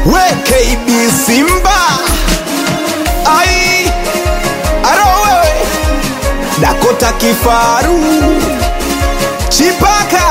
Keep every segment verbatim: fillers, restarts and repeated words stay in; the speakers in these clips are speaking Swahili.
We K B Simba ai aro wewe Dakota Kifaru Chipaka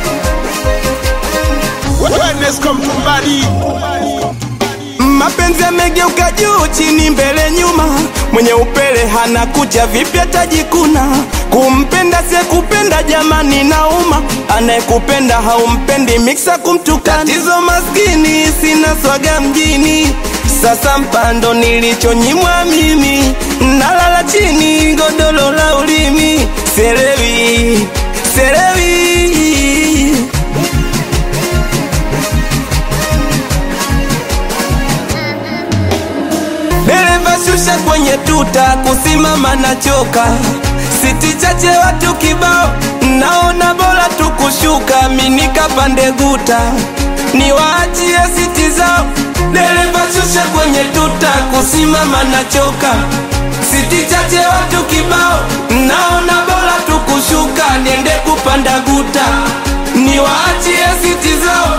Wellness come to body. Mapenzi yamegeuka juu chini mbele nyuma, mwenye upele hana kucha vipya tajikuna. Kumpenda siye kupenda jamani nauma, anayekupenda haumpendi mixa kumtukana. Tatizo maskini sina swaga mjini, sasa mpando nilichonyimwa mimi. Nalala chini godolo la ulimi, selewi, selewi. Dereva shusha kwenye tuta, kusimama na choka. Siti chache watu kibao, naona bora tukushuka. Minika pande guta, niwaachie siti zao. Dereva shusha kwenye tuta, kusimama na choka. Siti chache watu kibao, naona bora tukushuka. Niende kupanda guta, niwaachie siti zao.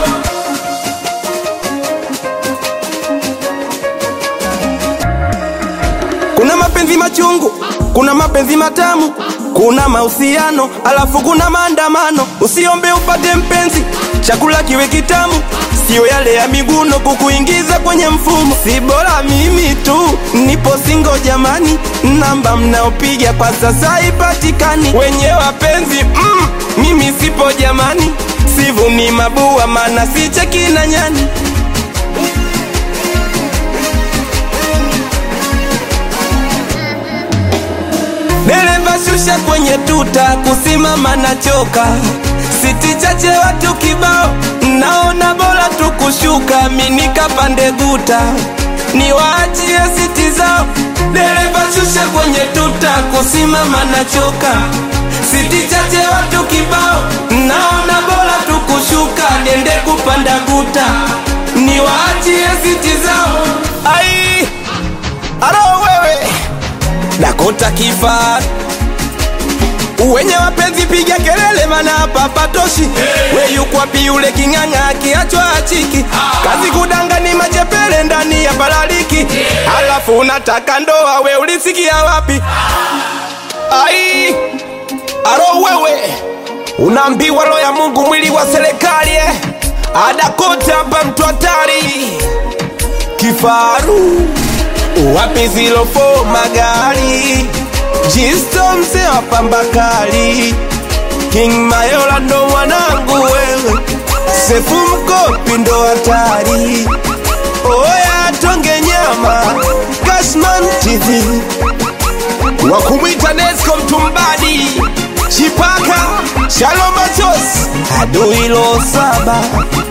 Kuna mapenzi machungu, kuna mapenzi matamu, kuna mahusiano, alafu kuna maandamano. Usiombe upate mpenzi, chakula kiwe kitamu, sio yale ya miguno kukuingiza kwenye mfumo. Si bora mimi tu, nipo single jamani, namba mnaopiga kwa sasa ipatikani. Wenye wapenzi, mm, mimi sipo jamani, sivuni mabua maana sicheki na nyani. Dereva shusha kwenye tuta, kusimama na choka. Siti chache watu kibao, naona bora tukushuka. Minika pande guta, niwaachie siti zao. Dereva shusha kwenye tuta, kusimama na choka. Siti chache watu kibao, naona bora tukushuka. Niende kupanda guta, niwaachie siti zao. Ai, aro wewe Dakota Kifaru, wenye wapenzi piga kelele mana hapa patoshi. Hey. We yuko wapi yule kinganga akiachwa achiki? Ah. Kazi kudanga ni machepele ndani ya balaliki. Yeah. Alafu unataka ndoa, we ulisikia wapi? Ah. Ai, aro wewe unaambiwa roho ya Mungu mwili wa serikali eh. Adakota hapa mtu hatari. Kifaru wapi zilo fo magari, Jisto mse wa pambakali, King Mayola ndo mwanangu wewe, Sefu Mkopi ndo hatari. Oya tonge nyama, Cashman T V, wakumwita Nesco mtumbadi. Chipaka, Shalom Machos, Adui lo saba.